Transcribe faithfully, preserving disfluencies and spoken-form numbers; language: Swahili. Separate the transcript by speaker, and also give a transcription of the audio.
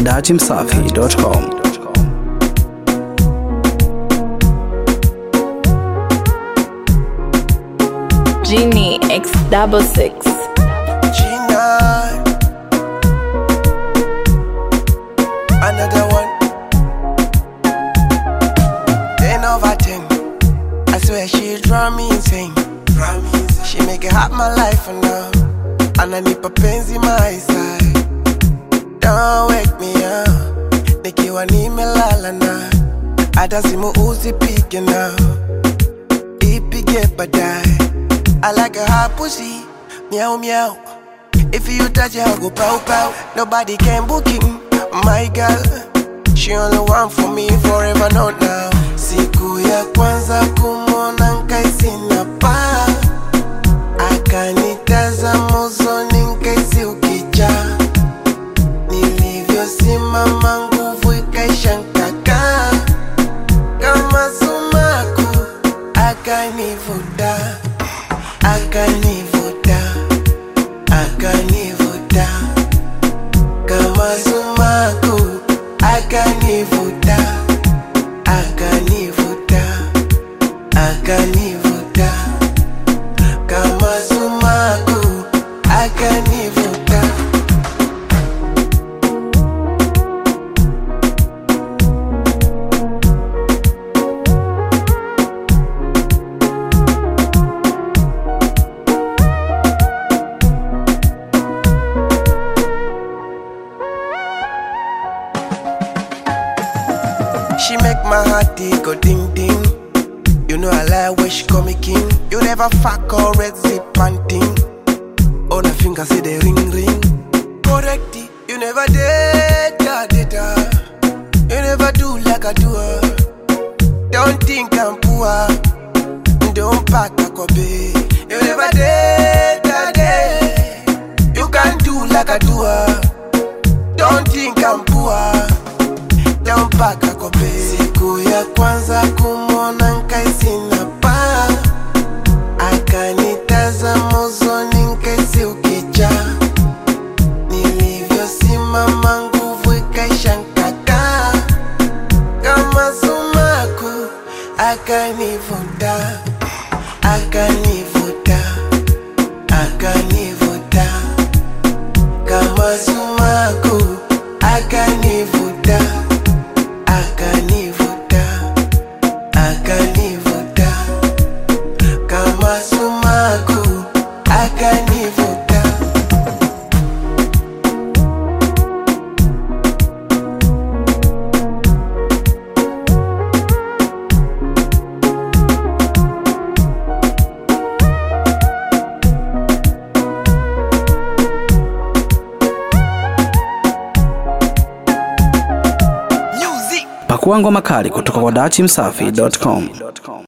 Speaker 1: dati msafi dot com.
Speaker 2: Genie X double six.
Speaker 3: Gina, another one. Ten over ten. I swear she drive me insane. She make it hot my life for now. Ananipa penzi my side. Don't wake me up. Nikiwa nimelala na. Hata simu usipige now. Ipige baadaye. I like a hot pussy, meow meow. If you touch it, I'll go pow pow. Nobody can book it, my girl. She only one for me forever, not now. Siku ya kwanza kumona nkaisi na pa. Akanitazama usoni nkaisi ukija. Nilivyo simama nguvu ikaisha nkaka. Kama sumaku, akanivuta. Akanivuta, akanivuta. Kama sumaku, akanivuta. Akanivuta, akanivuta. Kama sumaku, akanivuta. She make my heart go ding ding. You know I like when she call me king. You never fuck or red zip panting. On her finger say the ring ring. Correct it. You never date her, date her. You never do like I do her. Don't think I'm poor. Don't pack a copy. You never date her, date. You can't do like I do her. Don't think I'm poor. Don't pack a copy. Siku ya kwanza kumona nkaisi na pa. Akanitazama usoni nkaisi ukija. Nilivyo simama nguvu ikaisha nkaka. Kama sumaku, akanivuta. Akanivuta, akanivuta. Kama sumaku, akanivuta. Akanivuta, akanivuta. Kama sumaku, akanivuta.
Speaker 1: Pakua ngoma kali kutoka kwa dati msafi dot com.